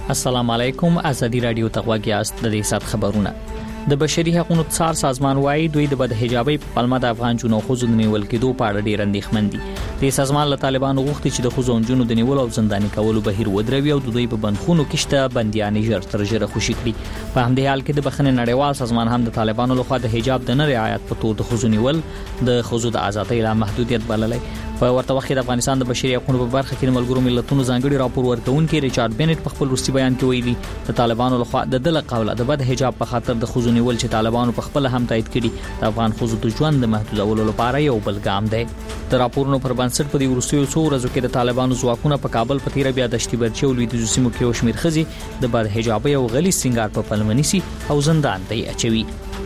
السلام علیکم. ازادي رادیو تغواګیاست د دې سات خبرونه. د بشري حقوقو څار سازمان وايي دوی د بدحجابۍ په پلمه د افغان جنو خو ځنې نیول کېدو په اړه ډېر اندېښمن دي. د سازمان له طالبانو غوښتي چې د خو ځنونو د نیول او زنداني کولو بهیر ودروي او د دوی په بندخونو کې شته بنديان ژر تر ژره خوشي کړي. په همدې حال کې د بخښنې نړیوال سازمان هم د طالبانو لخوا د حجاب د نه رعایت په تور د خو ځنیول د خو د آزادۍ له محدودیت بللی. په ورته وخت د افغانستان د بشري حقوقو په برخه کې د ملګرو ملتونو ځانګړي راپور ورکونکي ریچارډ بینټ په خپل وروستي بیان کې ویلي د طالبانو لخوا د دله قوله د بد حجاب په خاطر د خو ځنیول چې طالبانو په خپل هم تایید کړي د افغان خو د ژوند د محدودولو لپاره یو بل ګام دی. د راپورونو پر بنسټ په دې وروستیو څو ورځو کې د طالبانو ځواکونه په کابل په تیر بیا د شتیبرچي او لویدیځو سیمو کې او شمیر خزي د بد حجابۍ او غلي سنگار په پلمنسي او زندان ته اچوي.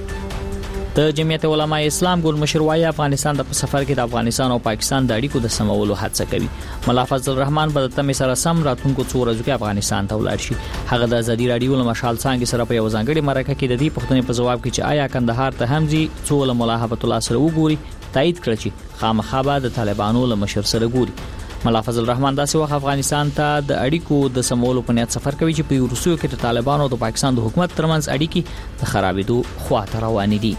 د جمعیت علماء اسلام ګل مشر وايي افغانستان د سفر کې د افغانستان او پاکستان د اړیکو د سمولو هڅه کوي. مولا فضل الرحمن به د تمې سره سم راتونکو څو ورځو کې افغانستان ته ولاړ شي. هغه د ازادي رادیو له مشال څنګه سره په یو ځانګړي مرکه کې د دې پوښتنې په جواب کې چې آیا کندهار ته هم ځي څو له مولا حبت الله سره وګوري تایید کړ چې خامخا به د طالبانو له مشر سره ګوري. مولا فضل الرحمن داسې وخت افغانستان ته د اړیکو د سمولو په نیت سفر کوي چې په روسیو کې د طالبانو او د پاکستان د حکومت ترمنځ اړیکې د خرابېدو خواته روان دي.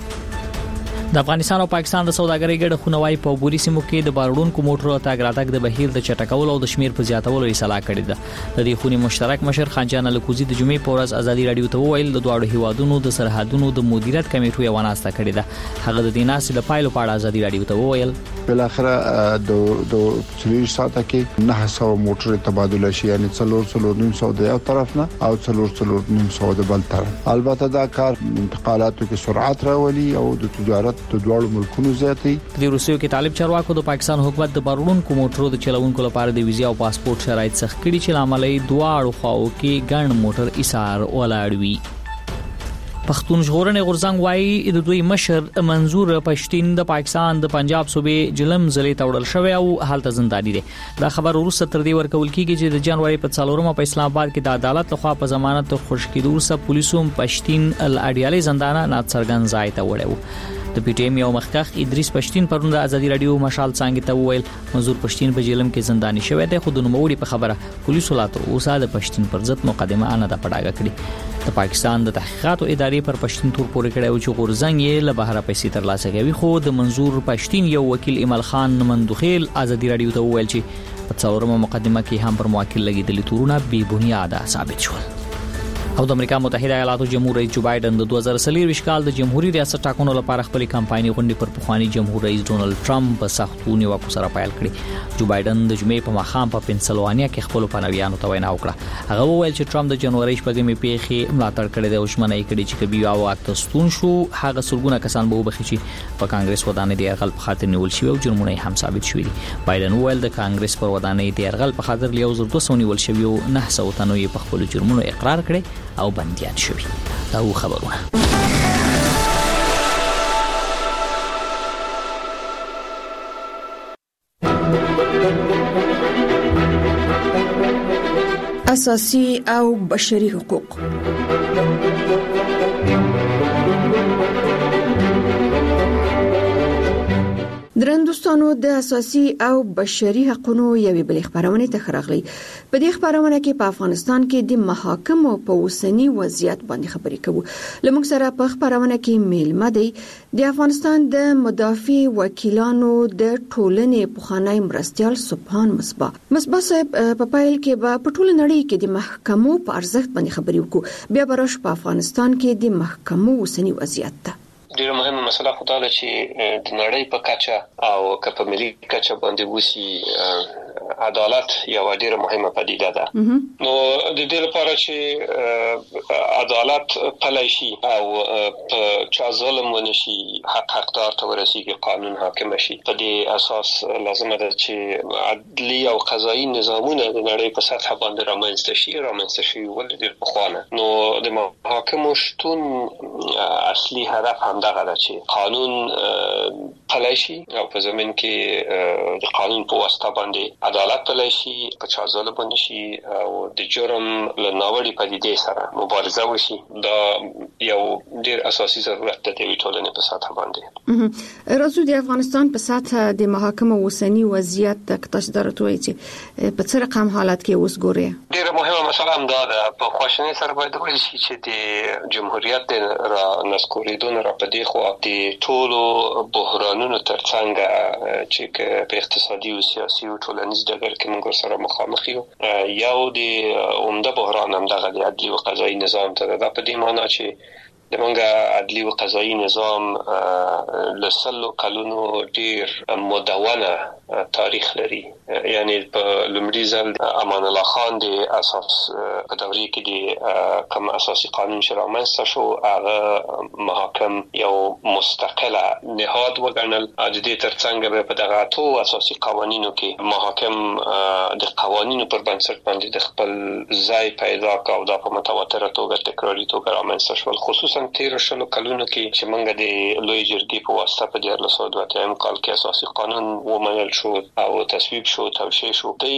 د افغانستان او پاکستان د سوداګرۍ ګډه خونوای په بوري سیمو کې د بارډونکو موټرو تاګ راتګ د بهیر د چټکولو او د شمیر په زیاتولو اصلاح کړې ده. د دې خونې مشترک مشر خانجان الکوزي د جمعې په ورځ ازادي رادیو ته وویل د دواړو هیوادونو د سرحدونو د مدیریت کمیټو یو وناسته کړې ده. هغه د دیناسې د پایلو په اړه ازادي رادیو ته وویل بل اخر د چلیش ساعته کې 900 موټر تبادله شي یعنی 400 د یو طرف نه او 400 د بل طرف. البته دا کار انتقالاتو کې سرعت راولي او د تجارت د دوړو ملکونو زیاتې. د روسیو کې طالب چارواکو د پاکستان حکومت د بارډونکو موټرو د چلوونکو لپاره د ویزا او پاسپورت شرایط سخت کړي چې لامل یې دواړو خواو کې ګڼ موټر ایثار ولاړ وي. پښتون ژغورنې غورځنګ وايي د دوی مشر منظور پښتين د پاکستان د پنجاب صوبې جلم ضلع ته وړل شوی او حالت زنداني دي. دا خبر وروسته تر دې ورکول کیږي چې د جنوري په 4 په اسلام آباد کې د عدالت لخوا په ضمانت خوش کېدو سره پولیسو پښتين الاډیالي زندانه ناتسرګن ځای ته وړو. د پی ټی ایم یو مخکخ ادریس پښتين پرون د ازادي رادیو مشال څنګه ته ویل منظور پښتين په جیلم کې زنداني شوی دی خو د نوموړي په خبره پولیسو لا تر اوسه د پښتين پر ضد مقدمه نه ده پړاګه کړې. د پاکستان د تحقیقاتو ادارې پر پښتين تور پورې کړی او چې غورځنګ یې له بهره پیسې ترلاسه کوي خو د منظور پښتين یو وکیل ایمل خان مندوخیل ازادي رادیو ته ویل چې په څلورمه مقدمه کې هم پر موکل لګیدلي تورونه بې بنیاده ثابت شول. او د امریکا متحده ایالاتو جمهور رئیس جو بایدن د 2023 کال د جمهوریت ریاست ټاکنو لپاره خپل کمپایني غونډې پر پخوانی جمهور رئیس ډونالد ټرمپ په سختو نیوکو سره پیل کړې. جو بایدن د جمعې په ماښام په پنسلوانیا کې خپل پنویانو ته وینا وکړه. هغه وویل چې ټرمپ د جنوري 8 پیښې ملاتړ کړی دی او ژمنه یې کړې چې کبي او واکته ستون شو هغه سرګونه کسان به وبخي چې په کانګرس ودانې د یرغل په خاطر نیول شوی او جرمونه هم ثابت شوی دي. بایدن وویل د کانګرس پر ودانې د یرغل په خاطر 1200 نیول شوی او 900 تنو یې په خپل جرمونو اقرار کړي او بنديان شوی. دا و خبرونه. اساسي او بشري حقوق. درندوستانو د اساسي او بشري حقوقو یوې بل خبرونه ته خراغلي. په دې خبرونه کې په افغانستان کې د محاکمو په اوسنی وضعیت باندې خبرې کوو. لمونږ سره په خبرونه کې میلمه دی د افغانستان د مدافع وکیلانو د ټولنې پخوانی مرستيال سبحان مصباح صاحب په پایل کې په ټول نړۍ کې د محکمو په ارزښت باندې خبرې وکړو. بیا برش په افغانستان کې د محکمو اوسنی وضعیت ته ډیره مهمه مسله خو دا ده چې د نړۍ په کچه او په ملي کچه باندې وسی عدالت یو ډیره مهمه پدیده ده. نو د دې لپاره چې عدالت پلی شي او په چا ظلم ونشي حقدار ته ورسیږي قانون حاکم شي په دې اساس لازمه ده چې عدلي او قضایي نظامونه د نړۍ په سطح باندې رامنځته شي ولې ډیر پخوانه. نو د محاکمو شتون اصلي هدف هم دغه ده چې قانون پلی شي او په زمين کې د قانون په واسطه باندې عدالت پلی شي، په چا ظلم نشي او د جرم له ناوړي پدیدې سره مبارزه وشي. دا یو ډیر اساسي ضرورت دی د ټولنې په سطح باندې. راځو د افغانستان په سطح د محاکم اوسنی وضعیت د تشدارتوي چې په څه رقم حالت کې اوس ګوري. ډیره مهمه مسله هم دا ده. په خواشنۍ سره باید ویل شي چې د جمهوریت را نسکوریدون را پدې خو د ټولو بحرانونو ترڅنګ چې په اقتصادي او سیاسي او ټولنیز ډګر کې موږ سره مخامخ یو د عمده بحران هم دغه د عدلي او قضایي نظام ته ده. په دې معنی چې د منګه عدلي او قضایي نظام لسلو کلونو ډیر مدونه تاریخ لري. یعنی په لومړي ځل امان الله خان د اساس په دورې کې د کوم اساسي قانون چې رامنځته شو هغه محاکم یو مستقله نهاد وګڼل. د دې ترڅنګ په دغه ټول اساسي قوانینو کې محاکم د قوانینو پر بنسټ باندې د خپل ځای پیدا کاوه او د په متواتره توګه تکراري توګه رامنځته شول. خصوصا 13 کلونو کې چې موږ د لوی جرګې په واسطه په 1902 کال کې اساسي قانون ومنل شو او تصویب شو، توشیح شو. د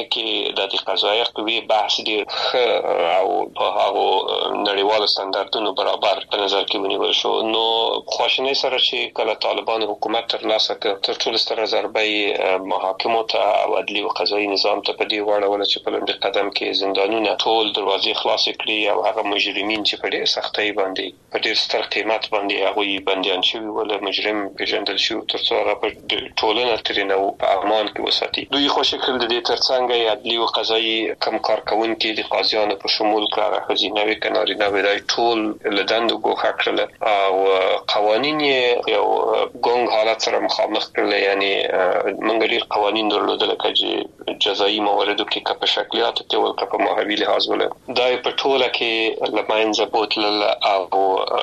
کې د قضایي قوې بحث ډیر او په هغه نړیوالو ستاندردونو برابر په نظر کې ونیول شو. نو خواشنۍ سره چې کله طالبان حکومت ترلاسه کړ، تر ټولو ستره ضربه محاکمو ته او عدلي او قضایي نظام ته په دې وړاندې چې په لومړي قدم کې زندانونه ټول دروازې خلاص کړي او هغه مجرمین چې په ډېر سختۍ باندې په ډېر ستر قیمت باندې هغه بنديان شوی ول مجرم پیژندل شو ترڅو هغه په ټولنه ترینه او په امان کې وساتي. دوی خو شکل د دې ترڅنګ عدلي او قضایي کم کارکونکي د قاضیانو په شمول کړه، خزینوي کناري نه وای ټول لدند ګوښه کړل او قوانین یو ګونګ حالت سره مخامخ کړل. یعنی موږ ډیر قوانین درلودل چې جزایي مواردو کې په شکلیات کې ولکه په ماهوي لحاظ ول دا په ټوله کې لمنځه بوتل او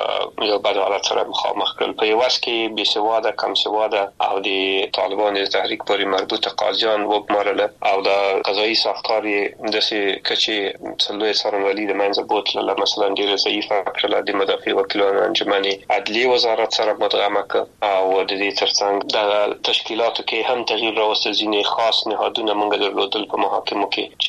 یو بد حالت سره مخامخ کړل. په یو وخت کې بېسواده کم سواده او د طالبان تحریک پورې مربوطه قاضیان وګمارل او د قضایي ساختار داسې کچې څلوي څارنوالي د منځ بوتل مثلا ډیره ضعیفه کړل. د مدافع وکیلانو انجمن عدلي وزارت سره مدغمه کړ او د دې ترڅنګ د تشکیلاتو کې هم تغییر راوست. ځینې خاص نهادونه موږ درلودل په محاکمو کې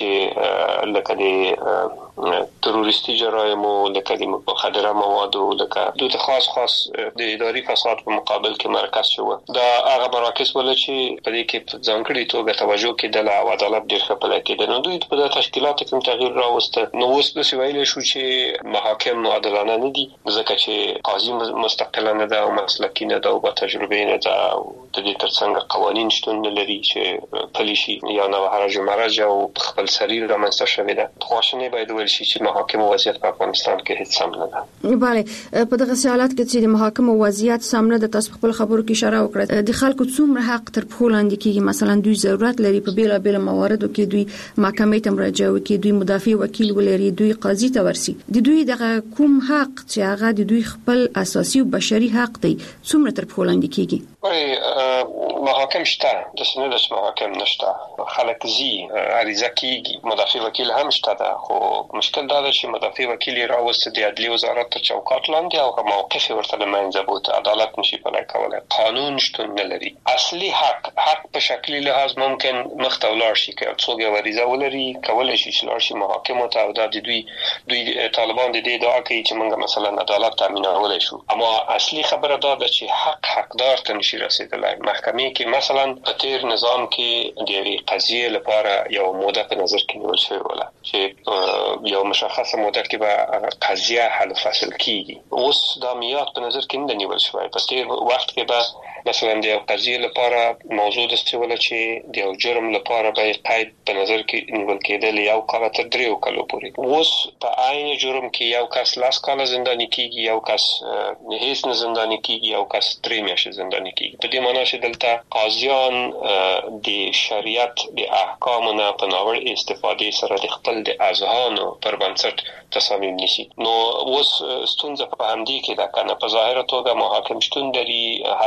چې لکه د تروریستي جرایمو، لکه د مخدره موادو، لکه د خاص د اداري فساد په مقابل کې مرکز شو. دا هغه مراکز ول چې په دې کې ځانګړي توګه توجه کېدل او عدالت ډېر ښه پلی کېدل. نو دوی په تشکیلاتو کې تغییر راوست. نو اوس د ویل شو چې محاکم عادلانه نه دي ځکه چې قاضي مستقل نه ده او مسلکي نه ده او با تجربه نه ده او د دې ترڅنګ قوانین شتون لري چې پلیشي یا نه هرج و مرج او خپل سریر رامنځته شوی ده. خواشنۍ باید ویل شي چې محاکم وضعیت په افغانستان کې هیڅ سم نه ده. بله، په دغه حالت کې چې د محاکم وضعیت سم نه ده، تاسو خپل خبرو کې اشاره وکړه د خلکو څومره حق تر پښو لاندې کیږي. مثلا دوی ضرورت لري په بیل بیل مواردو کې دوی محکمې ته مراجعه وکړي، دوی مدافع وکیل ولري، دوی قاضي ته ورسي. د دوی دغه کوم حق چې هغه د دوی خپل اساسي او بشري حق دی څومره تر پښو لاندې کیږي؟ محاکم شته، د سنت محاکم نشته. خلک زی عریضه کیږي، مدافع وکیل هم شته ده، خو مشکل دا ده چې مدافع وکیل راوست د عدلي وزارت تر چوکاټ لاندې او موقف ورته لمنځه بوت، عدالت نشي پلی کولای، قانون شتون نه لري. اصلي حق په شکلی لحاظ ممکن مخته ولاړ شي که څوک یو عریضه ولري کولای شي چې لاړ شي محاکم ته او د دوی طالبان د دې دعا کوي چې موږ مثلا عدالت تامینولای شو. اما اصلي خبره دا ده چې حقدار ته نشي رسیدلای. محکمې کې مثلا په تیر نظام کې د یوې قضیې لپاره یو موده په نظر کې نیول شوی ولا چې یو مشخصه موده کې به قضیه حل فصل کیږي. اوس دا میاد په نظر کې نه نیول شوی. په تیر وخت کې به مثلا د یو قضیې لپاره موضوع د ستوله چې د یو جرم لپاره به قید په نظر کې نیول کېدل یو کال تر 3 کالو پورې. اوس په عین جرم کې یو کس 10 کال زنداني کیږي، یو کس هیڅ نه زنداني کیږي، یو کس 3 میاشتې زنداني کیږي. په دې معنی چې دلته قاضیان د شریعت د احکامو نه په ناوړه استفادې سره د خپل د اذهانو پر بنسټ تصامیم نیسي. نو اوس ستونزه په همدې کې ده کنه. په ظاهره توګه محاکم شتون لري، حتی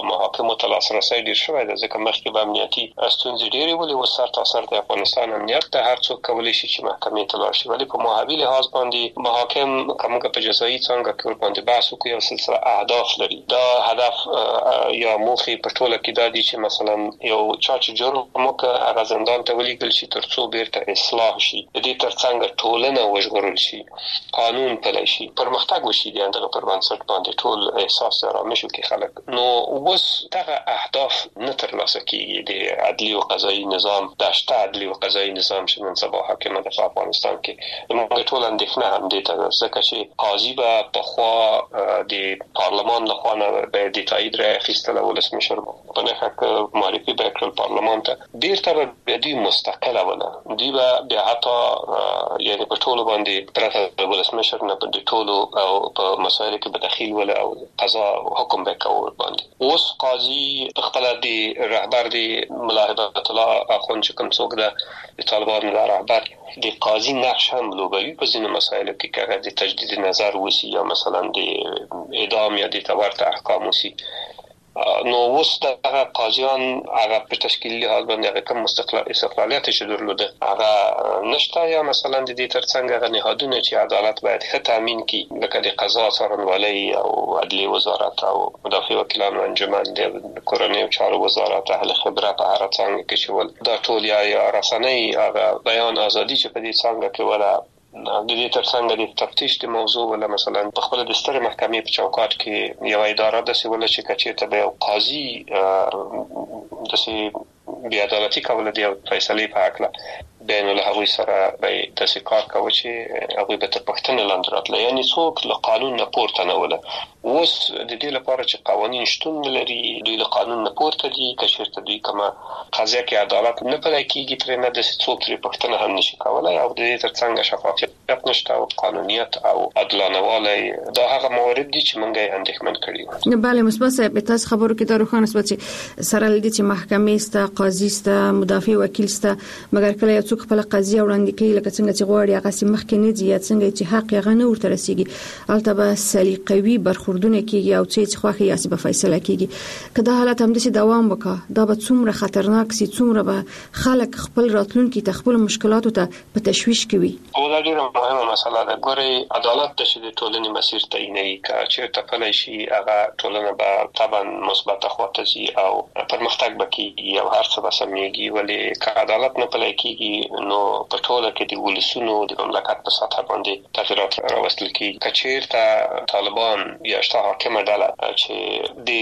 محاکمو ته لاسرسي ډیر شوی د ځکه مخکې به امنیتي ستونزې ډېرې ولې و سر تا سر د افغانستان امنیت د هر څوک کولی شي چې محکمې ته لاړ شي ولی په محابي لحاظ باندې محاکم کومه په جزایي څنګه کې باندې بحث وکړي او سلسله اهداف لري دا هدف یا موخې په ټوله کې دا دي چې مثلا یو چا چې جرم وکړ هغه زندان ته ولېږل شي ترڅو بیرته اصلاح شي د دې ترڅنګ ټولنه وژغورل شي قانون پلی شي پرمختګ وشي دغه پر بنسټ باندې ټول احساس آرامش وکړي خلک نو اوس دغه اهداف نه ترلاسه کیږي د عدلي او قضایي نظام د شته عدلي او قضایي نظام چې نن سبا حاکم دی په افغانستان کې موږ ټول اندېښنه هم دي ځکه چې قاضي به په خوا د پارلمان له خوا نه به د تایید راخیستل ولسمشر په نه حق معرفي به کړل پارلمان ته بیرته به دوی مستقله ونه دوی به بیا حتی یعنی په ټولو باندې پرته ولسمشر نه په ټولو او په مسایلو کې به دخیل ولا او قضا حکم به کول باندې اوس قاضي خپل د رهبر د ملاحظات الله اخوند چې کوم څوک د طالبانو د رهبر د قاضي نقش هم لوبوي په ځینو مسایلو کې کړه د تجدید نظر وسی یا مثلا د اعدام یا د تورته احکام وسی نو اوس دغه قاضیان هغه په تشکیلي لحاظ باندې هغه کوم استقلالیت چې درلوده هغه نشته یا مثلا د دې ترڅنګ هغه نهادونه چې عدالت باید ښه تامین کړي لکه د قضا څارنوالۍ او عدلي وزارت او مدافع وکیلانو انجمن د کورنۍ چارو وزارت اهل خبره په هر څنګه کې شول دا ټول یا رسنۍ هغه بیان ازادي چې په دې څنګه کې ولا د دې ترڅنګ د تفتیش د موضوع ولا مثلا په خپل د ستر محکمې په چوکاټ کې یو اداره د سیول چې کچې ته به قاضي د سي بیا عدالتي کوله دی فیصله په حق له بین له هغوی سره به تاسو کار کوي چې هغوی به تر پښتنه لاندې راتله یعنی څوک له قانون نه پورته نه وله اوس د دې لپاره چې قوانين شتون لري دوی له قانون نه پورته دي کشرته دوی کومه قضیه کې عدالت نه پلی کیږي تر نه د څوک لري پښتنه هم نشي کولای او د دې ترڅنګ شفافیت نشته او قانونیت او عدالانه والی دا هغه موارد دي چې موږ یې اندېښمن کړي نه بله مثبت صاحب تاسو خبرو کې دا روښانه شوه چې سره لدی چې محکمې ستا قاضي ستا مدافع وکیل ستا مګر کله یو څوک خپل قضیه وړاندې کوي لکه څنګه چې غواړي هغه سیمخ کې نه دي یا څنګه چې حق یې غنه ورته رسیږي البته سلیقوي برخوردونه کیږي او چې خوخي یا به فیصله کیږي کله حالت هم د دوام وکړه دا به څومره خطرناک سي څومره به خلک خپل راتلونکي ته خپل مشکلاتو ته په تشويش کوي او دا ډیره مهمه مسله ده ګوري عدالت د ټولنې مسیر تعینوي چې تپلای شي هغه ټولنه به طبعا مثبت خواته شي او پرمختګ وکړي او هر څه به سمېږي ولې که عدالت نه پلی کیږي نو په ټوله کې د ولسونو د مملکت په سطح باندې تغیرات راوستل کیږي کچېرته طالبان یا شته حاکمه ډله چې د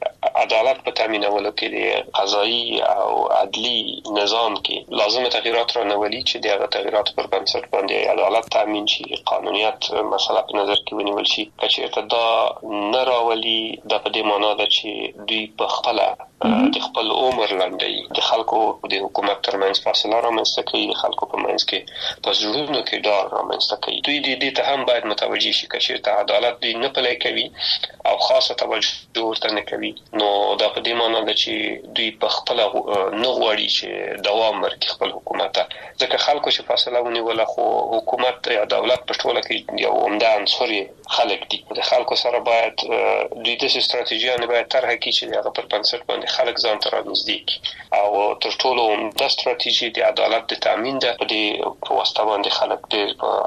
عدالت په تامینولو کې د قضایي او عدلي نظام کې لازمه تغیرات رانولي چې دغه تغیرات پر بنسټ باندې عدالت تامین شي قانونیت مسله په نظر کې ونیول شي کچېرته دا نه راولي د په دې معنی ده چې دوی په خپل د خپل عمر لاندې د خلکو د حکومت ترمنځ فاصله رامنځته کوي د خلکو په منځ کې په زړونو کې ډار رامنځته کوي دوی دې ته هم باید متوجي شي چې عدالت دوی نه پلی کوي او خاصه توجه ورته نه کوي نو دا په دې معنی ده چې دوی په خپل نه غواړي چې دوام ورکړي خپل حکومت ځکه خلکو چې فاصله ونیول خو حکومت یا دولت په ټوله کې یو عمده عنصر خلک دي د خلکو سره باید دوی د ستراتیژیانه باید طرح کړي چې هغه پر بنسټ باندې خلک ځان ته راځي او تر ټولو د ستراتیژي د عدالت د تامین ده په دې واسطه باندې خلک د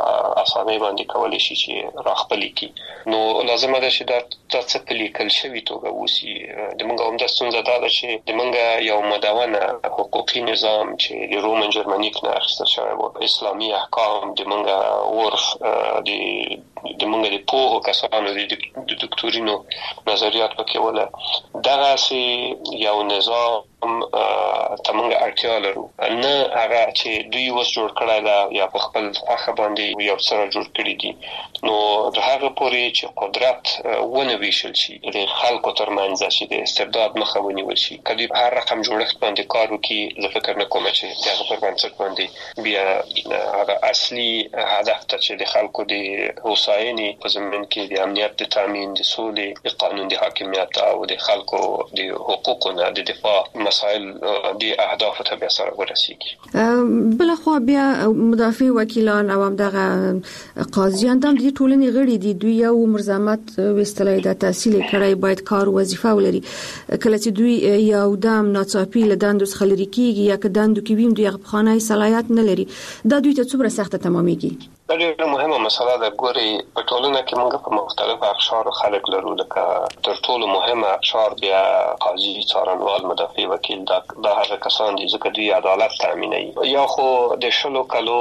اسانه باندې کولای شي چې راخپلې کی نو لازم ده چې دا څه پلیکل شوی توګه وسی د موږ هم د ستونزه ده چې د موږ یو مدونه حقوقي نظام چې د رومن جرمنیک نه اخیستل شوی و اسلامي احکام د موږ عرف د موږ د پوهو کسانو د دکتورینو نظریات پکې ولا دغه سي یو نظام تمنګ اړتیا لرو نه هغه چې دوی وس جوړ کړای دا یا په خپل خواخه باندې یو سره جوړ کړی دي نو هغه پورې چې قدرت ونه ویشل شي د خلکو ترمنځ چې د استبداد مخه ونیول شي کله هر رقم جوړښت باندې کار وکړي زه فکر نه کوم چې هغه په بنسټ باندې بیا هغه اصلي هدف ته چې د خلکو د هوساینې په زمين کې د امنیت د تامین د سولې د قانون د حاکمیت او د خلکو د حقوقو نه د دفاع مسائل د اهداف ته به سره ورسیږي. بل خو بیا مدافع وکیلان او دغه قاضیان د ټولنې غړي دي، دوی یو مرزمات وستلای د تحصیل کړای باید کار وظیفه ولري. کله چې دوی یو دام ناڅاپي لداندو څخه لري کیږي یا کداندو کې ویم دوی غبخانه صلاحیت نه لري، دا دوی ته څومره سخت تمامېږي؟ دا ډېره مهمه مسله ده. ګوري په ټولنه کې موږ په مختلفو اقشار خلک لرو، لکه تر ټولو مهمه اقشار بیا قاضي، څارنوال، مدافع وکیل، دا هغه کسان دي ځکه دوی عدالت تامینوي. یا خو د 20 کالو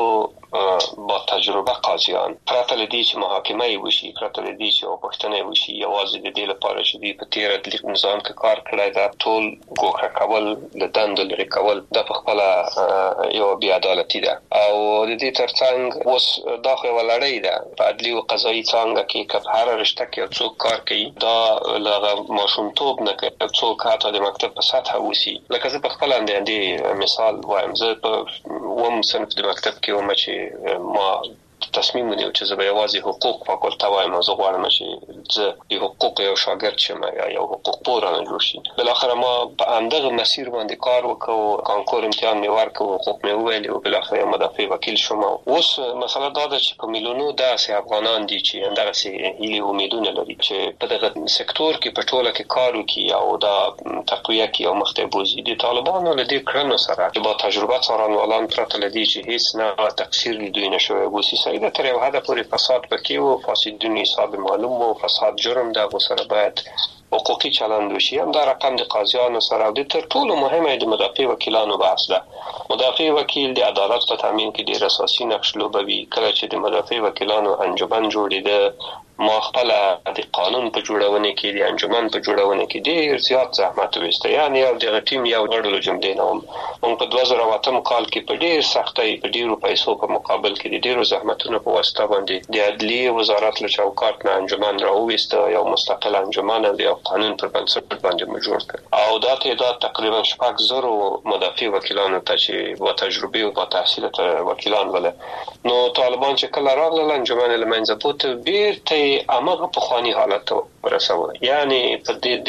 با تجربه قاضیان پرته لدی چې محاکمه وشي، پرته لدی چې وپښتنه وشي، یوازې د دې لپاره چې دوی په تیر عدلي نظام کې کار کړی دا ټول ګوښه کول، د دندو لري کول، د خپل یو بی عدالتي ده. او د دې ترڅنګ اوس دا خو ولړۍ ده په عدلي او قضایي څنګه کې که هر رشته کې څوک کار کوي دا لغه ماشومتوب نه کوي، څوک حتی د مکتب په سطح وسی. لکه زه په خپل اندې مثال وایم، زه په وم صنف د مکتب کې وم چې ما تصمیم ونیو چې زه به یوازې حقوق فاکولته وایم او زه غواړم چې زه د حقوق یو شاګرد شم یا یو حقوق پوه رانه جوړ شي. بالاخره ما په همدغه مسیر باندې کار وکړ، کانکور امتحان مې ورکړ، حقوق مې وویل او بالاخره مدافع وکیل شوم. اوس مسله دا ده چې په میلیونو داسې افغانان دي چې همدغسې هیلې امیدونه لري چې په دغه سکتور کې په ټوله کې کار وکړي او دا تقویه کړي او مخته بوځي. د طالبانو له دې کړنو سره چې با تجربه څارنوالان پرته له دې چې هیڅ نه تقصیر دوی نشوي وبوسي دا تر یو حده پورې فساد پکې وو، فاسدونی حساب معلوم وو، فساد جرم ده، غو سره باید حقوقي چلند وشي. هم دا رقم د قاضیانو سره د تر ټولو مهمه د مدافع وکیلانو بحث ده. مدافع وکیل د عدالت په تامین کې ډېر اساسي نقش لوبوي. کله چې د مدافع وکیلانو انجمن جوړېده، ما خپل د قانون په جوړونه کې د انجمن په جوړونه کې ډېر زیات زحمت وسته. یعنی یو د ټیم یو غړو جملې نوم موږ په 2008 کال کې په ډېر سختۍ په ډېرو پیسو په مقابل کې د ډېرو زحمتونو په واسطه باندې د عدلیه وزارت له چوکاټ نه انجمن راوېسته، یو مستقل انجمن د قانون پر بنسټ باندې موجود کړ او دا تعداد تقریبا 6,000 مدافع وکیلانو ته چې با تجربه او با تحصیل وکیلان ول. نو طالبان چې کله راغلل انجمن لمنځه بوت بیرته امغه په خواني حالت ورسول. یعنی په دې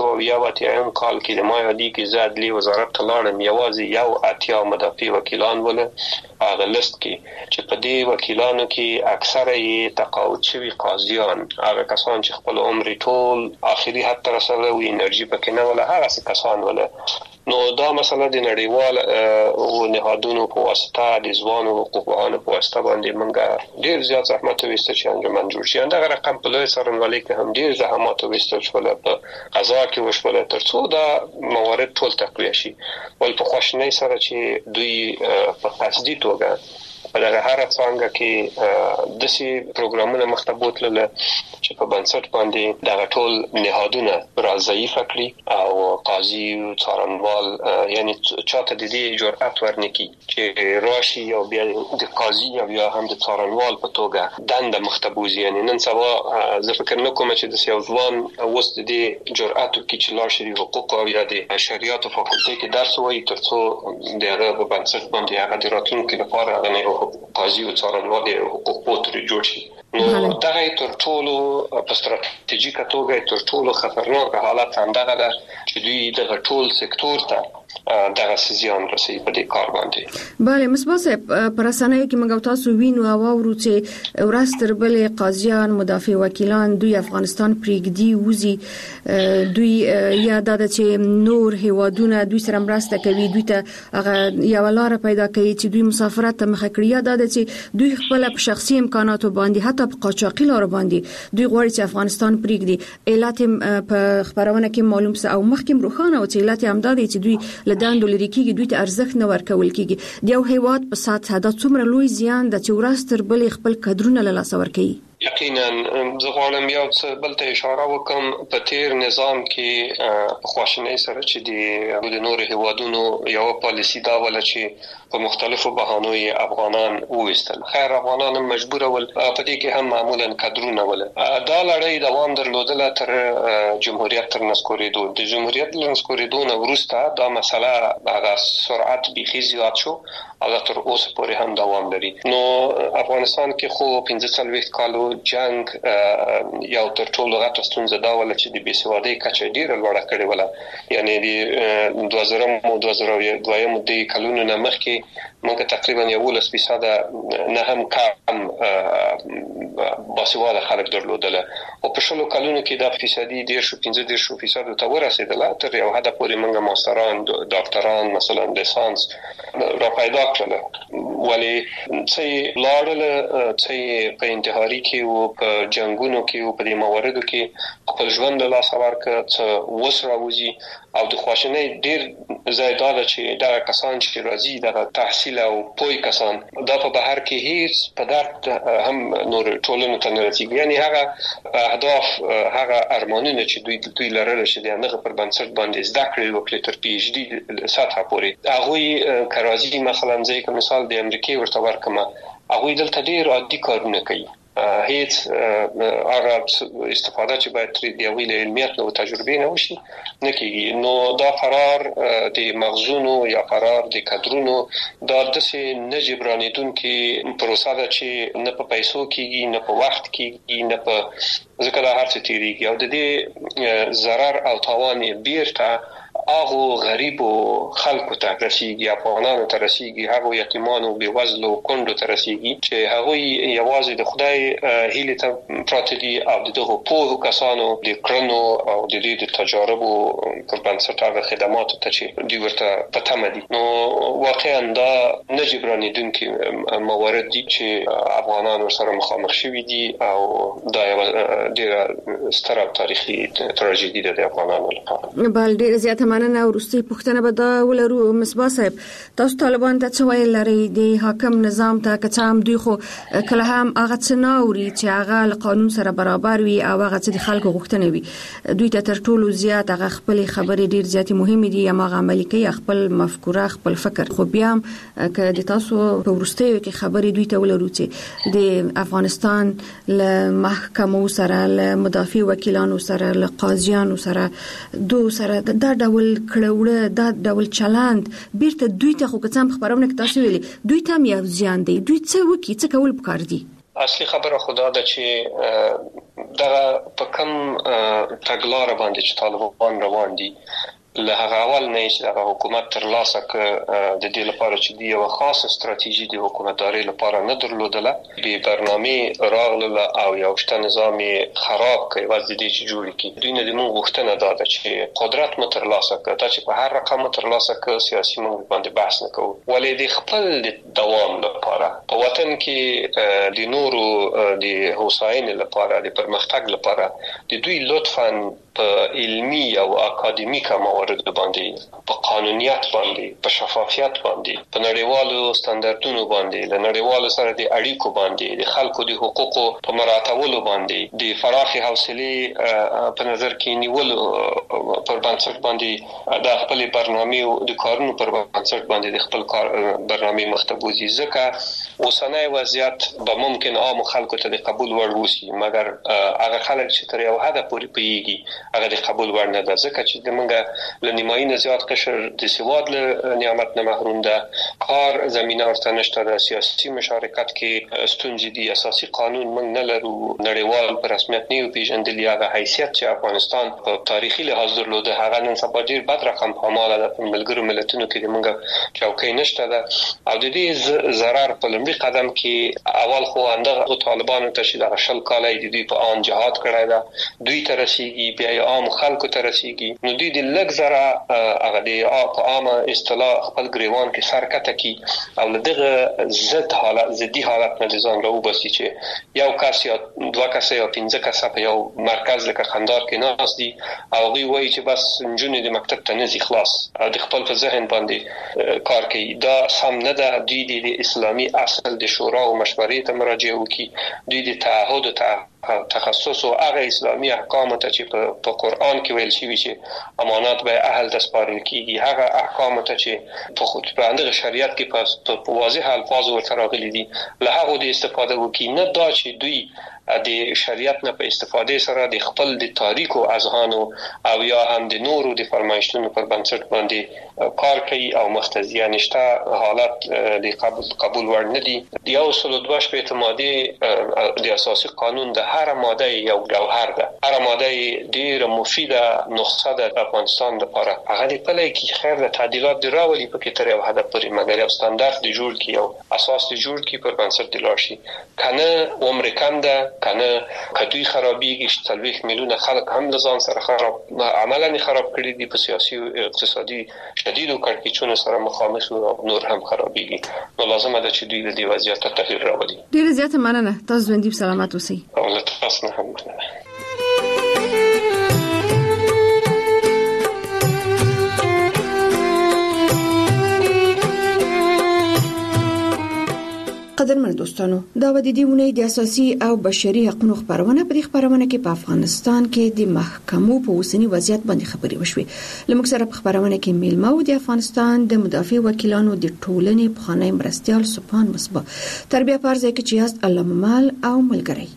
2021 کال کې د مایادي کې زادلی وزارت تلاړم یوازې یو اتیا مدافع وکیلان ول هغه لیست کې چې په دې وکیلانو کې اکثره یې تقاعد شوي قاضیان، هغه کسان چې خپل عمر ټول آخري حد ته رسوي او انرژي پکې نه ولا هغه کسان ول. نو دا مسله د نړیوال او نهادونو په واسطه د ځوانو حقوقپوهانو په واسطه باندې موږ ډیر زیات زحمت وېسته چې انجمن جوړ شي. دا رقم په لوی څارنوالۍ کې هم ډیر زحمت وېستل شول، په قضا کې وشول ترڅو دا موارد ټول تقویه شي. ول په خوشنۍ سره چې دوی په قصدي توګه په دغه هر څنګه کې د سي پروګرامونه مختبوت لله چې په بنسټ باندې دغه ټول نهادونه را ضعیف کړی او قاضي او څارنوال یعنی چاته د دې جرأت ورنکي چې راشي او بیا د قاضي او یا هم د څارنوال په توګه دنده مختبوزي. یعنی نن سبا زه فکر نکوم چې د یو ځوان اوس د دې جرأت کې چې لاشري حقوق او یا د شریعت فاکولټي کې درس وایي ترڅو دغه په بنسټ باندې هغه د راتلونکو لپاره هغه قاضي او څارنوال حقوق پوتري جوړ شي. نو دا تر ټولو په ستراتیژیکه توګه تر ټولو خطرناک حالت هم دغه ده چې دوی دغه ټول سکتور ته دغه سيزيان رسي په دې کار باندې. بله مصباح صاحب پر اسانه کې موږ تاسو وینو او اورو چې ورستر بلې قاضیان مدافع وکیلان دوی افغانستان پریږدي وزي دوی یاد ده چې نور هیوادونه دوی سره مرسته کوي، دوی ته هغه یو لار پیدا کوي چې دوی مسافرت ته مخه کړی. یاد ده چې دوی خپل په شخصي امکاناتو باندې حتی په قاچاقي لار باندې دوی غواړي چې افغانستان پریږدي. علت په خبرونه کې معلوم څه او مخکې روخانه او چې علت هم ده چې دوی لداندو لري کېږي، دوی ته ارزښت نه ورکول کېږي. د یو هیواد په سطح دا څومره لوی زیان د چورستر بلې خپل کډرونه له لاسه ورکوي. یقینا زه غواړم یو څه بل ته اشاره وکم. په تیر نظام کې خواشنۍ سره چې د نور هیوادونو یو پالیسی دا ولا چې په مختلفو بهانو یې افغانان وېستل. خیر افغانان مجبور ول په دې کې هم معمولا کډرونه ول. دا لړۍ دوام درلودله تر جمهوریت تر نسکورېدو. د جمهوریت نسکورېدو نه وروسته دا مسله هغه سرعت بيخي زیات شو او تر اوسه پورې هم دوام لري. نو افغانستان کې خو 15 کالو جنگ یو تر ټولو غټه ستونزه دا ولا چې د بېسوادۍ کچه ډیره لوړه کړې ولا یعنی د 2002 د کلونو نه مخکې موږ تقریبا 11% نه هم کم باسواده خلک درلودل او په شلو کلونو کې د فیصدي 15% ته ورسېدل تر یو حد پورې موږ ماستران ډاکټران مثلا لیسانس را پیدا کړل ولی چې لاړل چې په انتحاري کې او په جنگونو کې او په دې مواردو کې خپل ژوند له لاسه ورکړ چې وسره وځي او د خواشنۍ ډیر زیاده چې دا کسان چې راځي د تحصیل او پوی کسان دا په بهر کې هیڅ په درد هم نور ټولنه ته نه رسیږي یعنی هغه اهداف هغه ارمانونه چې دوی لرل چې د هغه پر بنسټ باندې زده کړې وکړي تر پی ایچ ډي سطح پورې هغه کراځي مثلا ځکه مثال د امریکای ورته ورکمه هغه دلته ډیر عادي کارونه کوي هیڅ هغه استفاده چې باید تر دې ویل علمیت او تجربه نه وشي نه کیږي نو دا فرار د مغزونو یا فرار د کادرونو دا د څه نه جبرانیدون کې پروسه ده چې نه په پیسو کېږي نه په وخت کېږي نه په ځکه دا هر څه تیریږي او د دې ضرر او تاوان بیرته هغه غریب خلکو ته رسیږي افغانانو ته رسیږي هغه یتیمانو بېوزلو کندو ته رسیږي چې هغه یوازې د خدای هیله ته پراته دي او دغه په کسانو د کرنو او د دې د تجاربو په بنسټ هغه خدمات ته چې دوی ورته پټه دي نو واقعا دا نجبرانیدونکي موارد دي چې افغانانو سره مخامخ شوي دي او دا یو ډېر ستر تاریخي تراژیدي ده د افغانانو لپاره بل ډېر زیات مننه ورستي پښتنه به دا ولرو مصباح صاحب تاسو طالبان ته څه ویل لري د حاکم نظام ته که څه هم دوی خو کله هم هغه څه ناوري چې هغه له قانون سره برابر وي او هغه چې د خلکو غوښتنه وي دوی ته تر ټولو زیات هغه خپل خبرې ډیر زیات مهمه دي یا هغه عملي کوي خپل مفکوره خپل فکر خو بیا که د تاسو په ورستیو کې خبرې دوی ته ولرو چې د افغانستان له محکمو سره له مدافع وکیلانو سره له قاضیانو سره دو سره دا ډول کړهوړه دا ډول چلند بیرته دوی ته خو کڅم خبرونه کې تاسو ویلي دوی ته یو ځان دی دوی څه وکي څه کول پکار دي اصلي خبره خدا ده چې دا په کوم تګلار باندې چې طالبان روان دي له هغه اول نه چې د حکومت تر لاسه د دې لپاره چې دی یو خاصه ستراتیژي د حکومتداري لپاره نه درلودله به برنامه راغله او یو شته نظام خراب کوي وځي دي چې جوړ کی دوی نه د مو غوښتنه ده چې قدرت مو تر لاسه کړه چې په هر رقم تر لاسه کړه سیاسي مو باندې بحث نه کوو ولې د خپل دوام لپاره په وطن کې د نورو د هوساینې لپاره د پرمختګ لپاره د دوی لطفاً په علمي او اکاډمیکه موارد باندې په قانونیت باندې په شفافیت باندې په نړیوالو ستاندردونو باندې له نړیوالو سره د اړیکو باندې د خلکو د حقوقو په مراعاتولو باندې د فراخي حوصله په نظر کې نیولو پر بنسټ باندې د خپل برنامه او د کارونو پر بنسټ باندې د خپل کار برنامه مختبوزي ځکه اوسنۍ وضعیت به ممکن عام خلکو ته د قبول وړ وسی مګر هغه خلک چې تر یو حد پورې پیږي هغه د قبول وړ نه ده ځکه چې د منګه لنیمایي نه زیات قشر د سواد له نعمت نه محروم ده کار زمينه ورته نشته د سیاسي مشارکت کې ستونزې دي اساسي قانون موږ نه لرو نړیوال په رسمیت نه پیژندل هغه حیثیت چې افغانستان په تاریخي لحاظ درلوده هغه نن سبا ډیر بد رقم په ماله د ملګرو ملتونو کې د منګه چوکۍ نشته ده او د دې ضرر په لومړي قدم کې اول خو اندغه طالبانو ته چې د شل کالای د دوی په ان جهاد کړای ده دوی ته رسیږي بیا عام خلکو ته رسیږي نو دوی د لږ زره هغه د عامه اصطلاح خپل ګریوان کې سرکته کی او دغه زدي حالت نه ځان راو بسي چې یو کس یا دوه کس یا 15 کس په یو مرکز لکه خندار کې ناس دي او غوي وایي چې بس جنونې د مکتب ته نزي خلاص او د خپل په ذهن باندې کار کوي دا سم نه ده دوی د اسلامي اصل د شورا او مشورې ته مراجعه وکي دوی د تعهد تخصص او هغه اسلامي احکام ته چې په قران کې ویل شوی چې امانات به اهل ته سپارل کیږي، هغه احکام ته چې په خود په اندغه شریعت کې په واضح الفاظ ورته راغلي دي له هغه د استفاده وکړي، نه دا چې دوی د شریعت نه په استفاده سره د خپل د تاریخو اذهانو او یا هم د نورو د فرمایشتونو پر بنسټ باندې کار کوي او مختزیه نشته حالت د قبول ور نه دي. د 102 شپږ ماده د اساسي قانون د هر ماده یو جوهر ده، هر ماده ډیره مفیده نسخه ده د افغانستان لپاره. هغه د پلي کې خیر د تعدیلات دی راولي په کې تر یو هدف پورې، مګر یو ستاندارد دی جوړ کی او اساس دی جوړ کی پر بنسټ دی لاشي کنه عمر کم ده کنه کدوی خرابېږي. 30 میلیونه خلک هم لزان سره خراب عملاً خراب کړي دي، په سیاسي او اقتصادي شدید کړکېچونو سره مخامخ او نور هم خرابېږي. نو لازمه ده چې دوی د دې وضعیت ته تغیر راوړي. ډیر زیاته مننه، تاسو ژوندۍ سلامت اوسئ. او تاسو نه هم مننه. قدرمن دوستانو، دا و د دې ونې د اساسي او بشري حقوقو خبرونه په خبرونه کې په افغانستان کې د محکمو په اوسنی وضعیت باندې خبري وشوي. لمک سره په خبرونه کې میلمه او د افغانستان د مدافع وکیلانو د ټولنې په خانه مرستيال سپان مصبا تربیه پارځه کې چې است علامه مال او ملګری.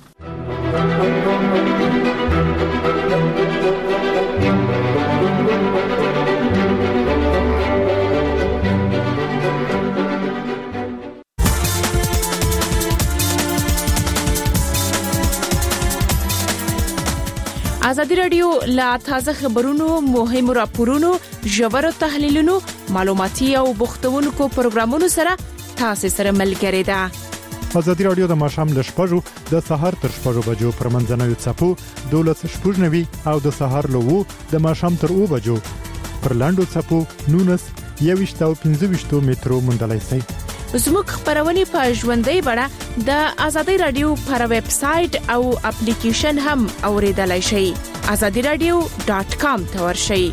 ازادي رادیو لا تازه خبرونو، مهم راپورونو، ژور تحلیلونو، معلوماتي او بوختونکو پروګرامونو سره تاسو سره ملګری ده. ازادي رادیو د ماشام ل شپږو د سهار تر 6 بجو پر منځنوي چپو 12:00 او د سهار له 2 د ماشام تر 2 بجو پر لاندو چپو 19 او 15 مترو مندلای سي. زموږ خبرونه په ژوندۍ بڼه د ازادي رادیو پر ویب سټ او اپلیکیشن هم اوریدلای شئ. azadiradio.com ته ورشئ.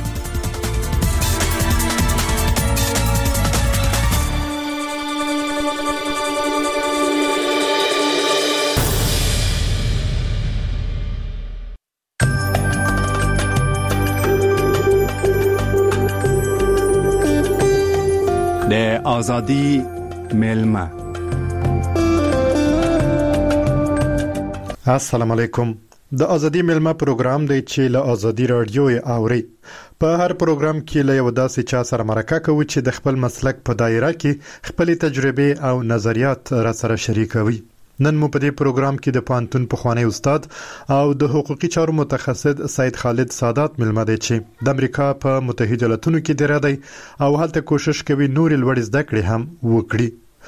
د ازادي میلمه. السلام علیکم. د ازادي میلمه پروګرام دی چې له ازادي رادیو اوري. په هر پروګرام کې له یو داسې چا سره مرکه کوي چې د خپل مسلک په دایره کې خپل تجربه او نظریات را سره شریکوي. نن مو په دې پروګرام کې د پانتون پخوانی استاد او د حقوقي چارو متخصص سید خالد سادات ملمه دي چې د امریکا په متحده ایالاتونو کې درادي او هلته کوشش کوي نور لوړ زده کړې هم وکړي.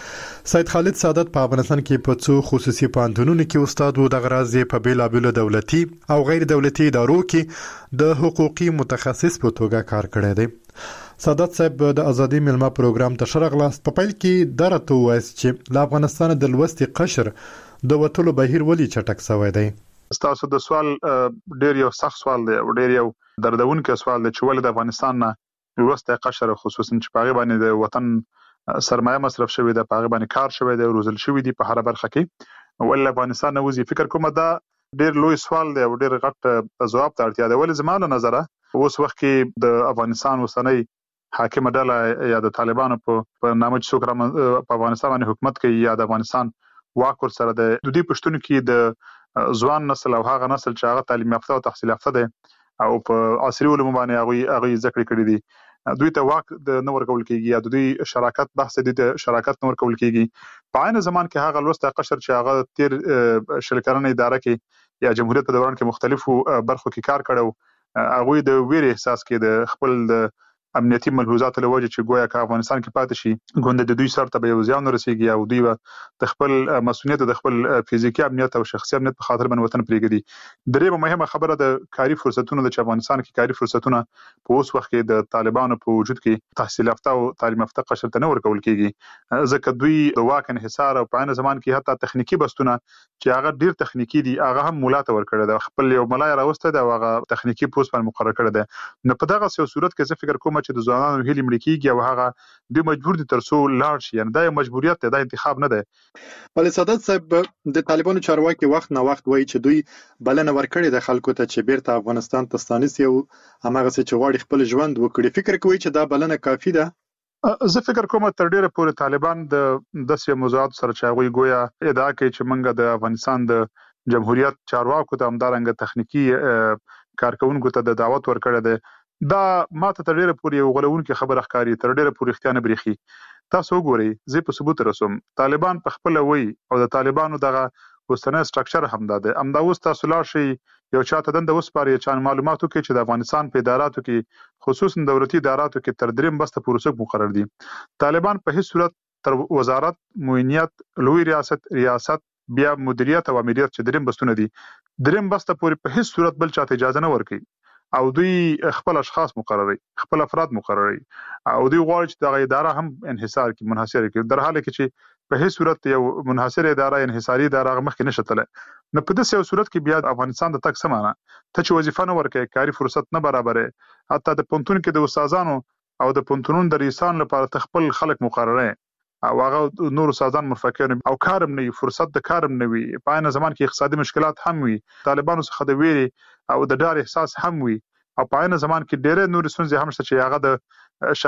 سید خالد سادات په افغانستان کې په څو خصوصي پانتونونو کې استاد وو، د غرض په بیلابیلو دولتي او غیر دولتي ادارو کې د حقوقي متخصص په توګه کار کړی دی. سادات صاحب د ازادي میلمه پروګرام ته شرغلاست په پیل کې درته وایي چې له افغانستان د لوستي قشر د وټولو بهیر ولې چټک شوی دی. تاسو د سوال ډیر یو سخت سوال دی او ډیر یو دردونکو سوال دی چې ولې د افغانستان نه لوستي قشر خصوصا چې په غیبه باندې د وطن سرمایه مصرف شوی دی، په غیبه باندې کار شوی دی، روزل شوی دی په هر برخه کې، ولې افغانستان نه وځي. فکر کوم دا ډیر لوی سوال دی او ډیر غټ ځواب ته اړتیا ده. ولې زمانه نظره اوس وخت کې د افغانستان وسنۍ حاکم ډله یا د طالبانو په نامه چې څوک په افغانستان باندې حکومت کوي یا د افغانستان واک ور سره د دوی پښتون کې د ځوان نسل او هغه نسل چې هغه تعلیم یافته او تحصیل یافته دي او په عصري علوم باندې هغه ذکر کړی دي، دوی ته واک د نور کول کېږي یا د دوی شراکت بحث دي د شراکت نور کول کېږي. په عین زمان کې هغه لوسته قشر چې هغه تیر شلکرنه اداره کې یا جمهوریت په دوران کې مختلفو برخو کې کار کړو، هغه د ویر احساس کې د خپل د امنیتي ملحوظات له وجه چې گویا که افغانستان کې پاتې شي ګوند د دوی سره به یو ځان رسیږي او دوی د خپل مسؤلیت د خپل فزیکی امنیت او شخصي امنیت په خاطر باندې وطن پرېږدي. درې مهمه خبره د کاری فرصتونو د افغانستان کې کاری فرصتونه په اوس وخت کې د طالبانو په وجود کې تحصیل یافته او تعلیم یافته قشر ته نه ورکول کېږي، ځکه دوی د واک انحصار او په عین زمان کې حتی تخنیکی بستونه چې هغه ډیر تخنیکی دي هغه هم مولاته ورکړي، د خپل یو ملای راوسته د هغه تخنیکی پوسټ باندې مقرر کړی دی. نو په دغه صورت کې زه فکر کوم چې د ځوانانو هیلې مړ کیږي او هغه د مجبور دي ترڅو لاړ شي. یعنی دا یو مجبوریت دی، دا انتخاب نه دی. ولې سعادت صاحب د طالبانو چارواکي وخت نه وخت وایي چې دوی بلنه ورکړي د خلکو ته چې بیرته افغانستان ته ستانسي او همغه څه چې غواړي خپل ژوند وکړي. فکر کوي چې دا بلنه کافي ده؟ زه فکر کوم تر ډیره پورې طالبان د داسې موضوعات سره چې هغوی ګویا ادعا کوي چې موږ د افغانستان د جمهوریت چارواکو ته همدارنګه تخنیکی کارکونکو ته د دعوت ورکړی دی، دا ماته تر ډیره پورې یو غولونکې خبره ښکاري، تر ډیره پورې رښتیا نه بریښي. تاسو وګورئ، زه په ثبوت رسوم، طالبان په خپل وایي او د طالبانو دغه اوسنی سټرکچر همدا دی. همدا اوس تاسو لاړ شئ یو چاته دنده وسپارئ چې معلومات وکړي چې د افغانستان په اداراتو کې خصوصا دولتي اداراتو کې تر 3 بسته پورې څوک مقرر دي. طالبان په هیڅ صورت تر وزارت، معینیت، لوی ریاست بیا مدیریت او امریت چې 3 بستونه دي، 3 بسته پورې په هیڅ صورت بل چاته اجازه نه ورکوي او دوی خپل اشخاص مقرروي، خپل افراد مقرروي او دوی غواړي چې دغه اداره هم انحصار کې منحصر کړي، در حاله کې چې په هیڅ صورت یو منحصر اداره انحصاري اداره مخکې نشي تللی. نو په داسې یو صورت کې بیا افغانستان د تک سمانه ته چې وظیفه نه ورکوي، کاري فرصت نه برابرې، حتی د پونتون کې د استادانو او د پونتونونو د رئیسانو لپاره تخپل خلک مقرره او هغه نور استادان مرفقین او کارم نه وي، فرصت د کارم نه وي، په عین زمان کې اقتصادي مشکلات هم وي، طالبانو څخه د ویري او د ډار احساس هم وي او په عین زمان کې ډېر نور ستونزې هم شته چې هغه د